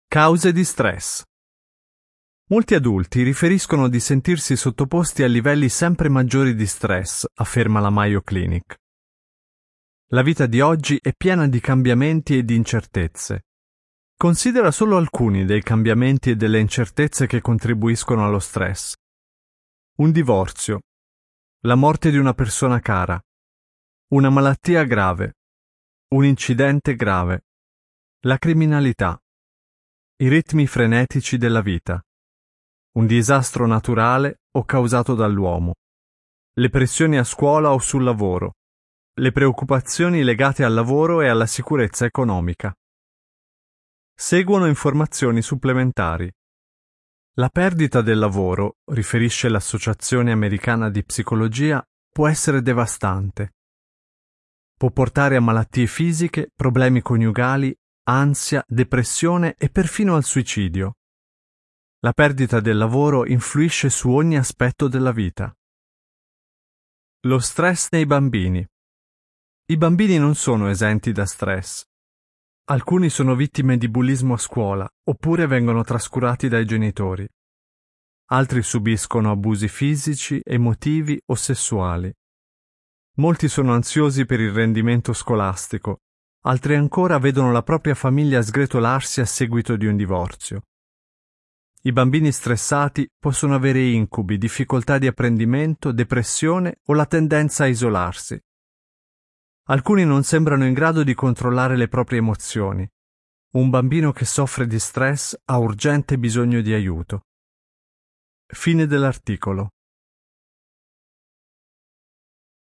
Cause di stress. Molti adulti riferiscono di sentirsi sottoposti a livelli sempre maggiori di stress, afferma la Mayo Clinic. La vita di oggi è piena di cambiamenti e di incertezze. Considera solo alcuni dei cambiamenti e delle incertezze che contribuiscono allo stress. Un divorzio, la morte di una persona cara, una malattia grave, un incidente grave, la criminalità, i ritmi frenetici della vita, un disastro naturale o causato dall'uomo, le pressioni a scuola o sul lavoro, le preoccupazioni legate al lavoro e alla sicurezza economica. Seguono informazioni supplementari. La perdita del lavoro, riferisce l'Associazione Americana di Psicologia, può essere devastante. Può portare a malattie fisiche, problemi coniugali, ansia, depressione e perfino al suicidio. La perdita del lavoro influisce su ogni aspetto della vita. Lo stress nei bambini. I bambini non sono esenti da stress. Alcuni sono vittime di bullismo a scuola, oppure vengono trascurati dai genitori. Altri subiscono abusi fisici, emotivi o sessuali. Molti sono ansiosi per il rendimento scolastico, altri ancora vedono la propria famiglia sgretolarsi a seguito di un divorzio. I bambini stressati possono avere incubi, difficoltà di apprendimento, depressione o la tendenza a isolarsi. Alcuni non sembrano in grado di controllare le proprie emozioni. Un bambino che soffre di stress ha urgente bisogno di aiuto. Fine dell'articolo.